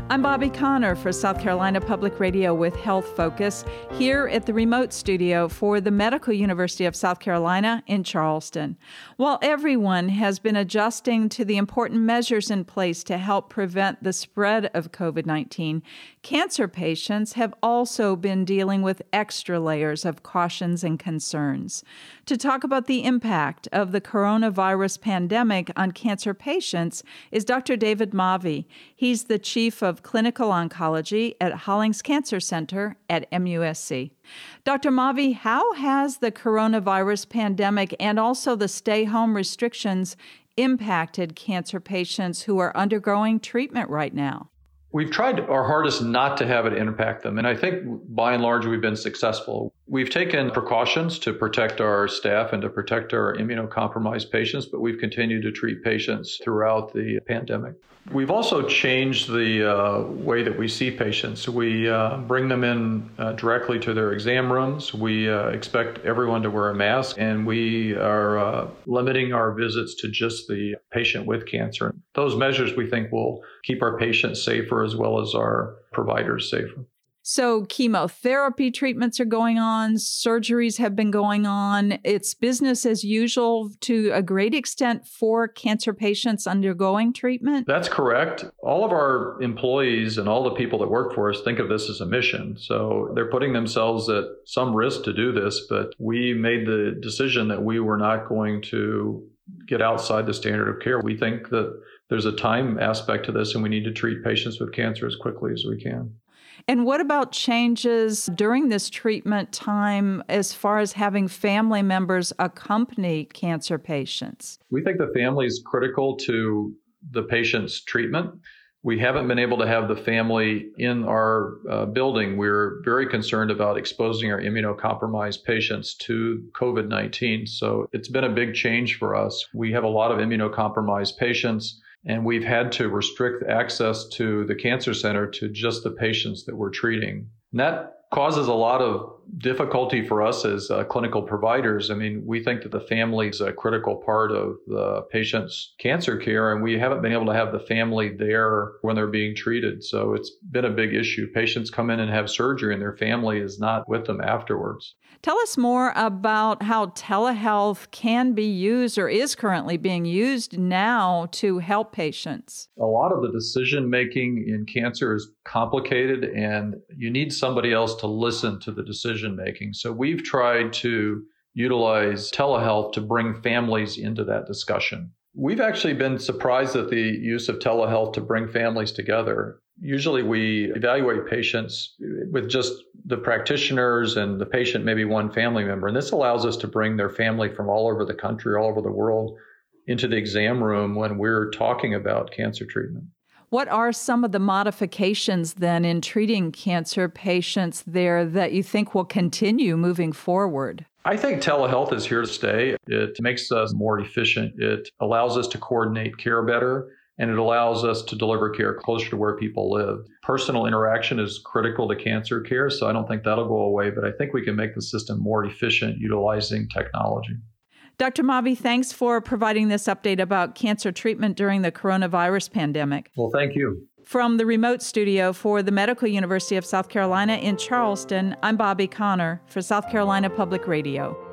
I'm Bobby Connor for South Carolina Public Radio with Health Focus here at the remote studio for the Medical University of South Carolina in Charleston. While everyone has been adjusting to the important measures in place to help prevent the spread of COVID-19, cancer patients have also been dealing with extra layers of cautions and concerns. To talk about the impact of the coronavirus pandemic on cancer patients is Dr. David Mavi. He's the chief of clinical oncology at Hollings Cancer Center at MUSC. Dr. Mavi, how has the coronavirus pandemic and also the stay-home restrictions impacted cancer patients who are undergoing treatment right now? We've tried our hardest not to have it impact them, and I think by and large we've been successful. We've taken precautions to protect our staff and to protect our immunocompromised patients, but we've continued to treat patients throughout the pandemic. We've also changed the way that we see patients. We bring them in directly to their exam rooms. We expect everyone to wear a mask, and we are limiting our visits to just the patient with cancer. Those measures we think will keep our patients safer as well as our providers safer. So chemotherapy treatments are going on, surgeries have been going on. It's business as usual to a great extent for cancer patients undergoing treatment? That's correct. All of our employees and all the people that work for us think of this as a mission. So they're putting themselves at some risk to do this, but we made the decision that we were not going to get outside the standard of care. We think that there's a time aspect to this, and we need to treat patients with cancer as quickly as we can. And what about changes during this treatment time as far as having family members accompany cancer patients? We think the family is critical to the patient's treatment. We haven't been able to have the family in our building. We're very concerned about exposing our immunocompromised patients to COVID-19. So it's been a big change for us. We have a lot of immunocompromised patients, and we've had to restrict access to the cancer center to just the patients that we're treating. And that causes a lot of difficulty for us as clinical providers. I mean, we think that the family is a critical part of the patient's cancer care, and we haven't been able to have the family there when they're being treated. So it's been a big issue. Patients come in and have surgery, and their family is not with them afterwards. Tell us more about how telehealth can be used or is currently being used now to help patients. A lot of the decision-making in cancer is complicated, and you need somebody else to listen to the decision-making. So we've tried to utilize telehealth to bring families into that discussion. We've actually been surprised at the use of telehealth to bring families together. Usually we evaluate patients with just the practitioners and the patient, maybe one family member. And this allows us to bring their family from all over the country, all over the world, into the exam room when we're talking about cancer treatment. What are some of the modifications then in treating cancer patients there that you think will continue moving forward? I think telehealth is here to stay. It makes us more efficient. It allows us to coordinate care better, and it allows us to deliver care closer to where people live. Personal interaction is critical to cancer care, so I don't think that'll go away, but I think we can make the system more efficient utilizing technology. Dr. Mavi, thanks for providing this update about cancer treatment during the coronavirus pandemic. Well, thank you. From the remote studio for the Medical University of South Carolina in Charleston, I'm Bobby Connor for South Carolina Public Radio.